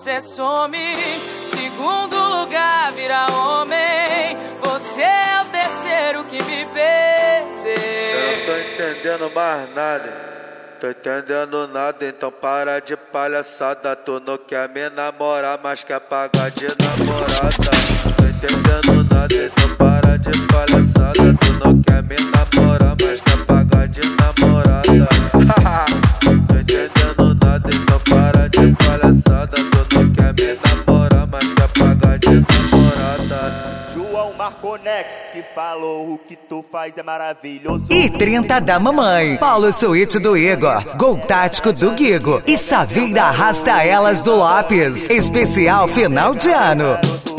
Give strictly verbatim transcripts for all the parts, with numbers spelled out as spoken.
você some. Segundo lugar, vira homem. Você é o terceiro que me perdeu. Eu não tô entendendo mais nada. Tô entendendo nada, então para de palhaçada. Tu não quer me namorar, mas quer pagar de namorada. Tô entendendo nada, então para de palhaçada. Tu não quer me namorar, mas quer pagar de namorada. Tô entendendo nada, então para de palhaçada. Tu não quer me namorar, mas quer pagar de namorada. João Marconex, que falou o que tu faz é maravilhoso. E trinta da mamãe, Paulo Suíte do Igor, Gol Tático do Guigo e Saveira Arrasta Elas do Lopes. Especial final de ano.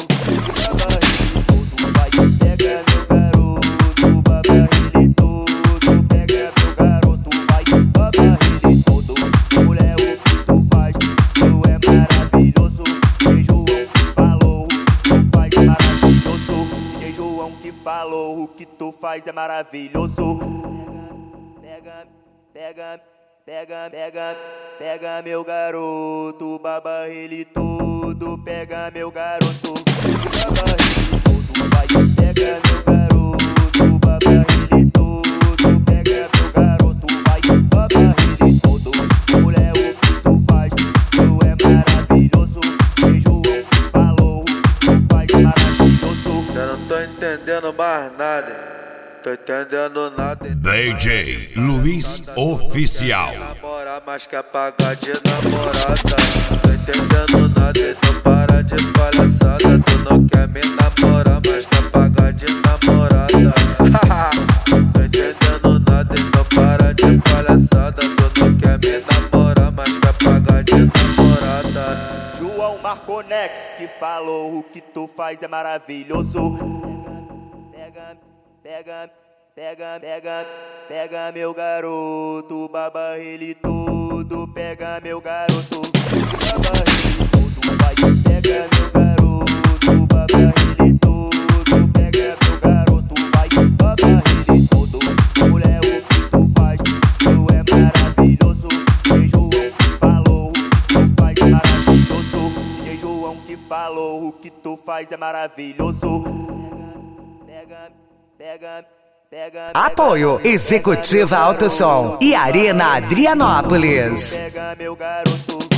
Falou o que tu faz é maravilhoso. Pega, pega, pega, pega, pega meu garoto, baba ele todo. Pega meu garoto, baba ele todo. Vai, pega meu garoto, baba ele todo. Pega meu garoto, vai, baba ele todo. Mulher, o que tu faz, tu é maravilhoso. João falou, tu faz maravilhoso. Eu não tô entendendo mais nada. Tô entendendo nada. D J Luiz Oficial. Namorar, mas quer pagar de namorada. Tô entendendo nada, então para de palhaçada. Tu não quer me namorar, mas quer pagar de namorada. Tô entendendo nada, então para de palhaçada. Tu não quer me namorar, mas quer pagar de namorada. João Marconex, que falou o que tu faz é maravilhoso. Pega, pega, pega, pega, pega meu garoto, baba ele todo. Pega meu garoto, baba ele todo. Vai, pega meu garoto, baba ele todo. Pega meu garoto, vai, baba ele todo. Mulher, o que tu faz, tu é maravilhoso. E João falou, tu faz maravilhoso. E João que falou, o que tu faz é maravilhoso. Pega, pega, pega. Apoio Executiva Autosom e Arena Adrianópolis. Pega meu garoto.